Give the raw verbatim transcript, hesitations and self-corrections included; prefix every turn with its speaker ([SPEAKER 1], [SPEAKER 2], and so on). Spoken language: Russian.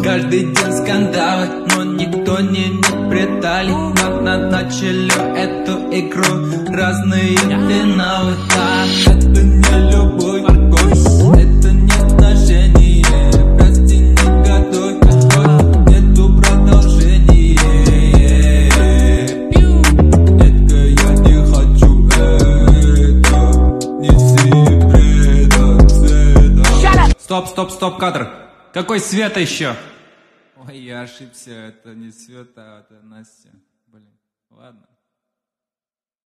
[SPEAKER 1] Каждый день скандалы, но никто не, не предали. Нам на начали эту игру, разные финалы. Да, это не любовь, морковь, это не отношения. Прости, не готовь, готовь, нету продолжения. Детка, я не хочу это, неси предан света. Стоп, стоп, стоп, кадр. Какой Света еще? Ой, я ошибся, это не Света, это Настя. Блин, ладно.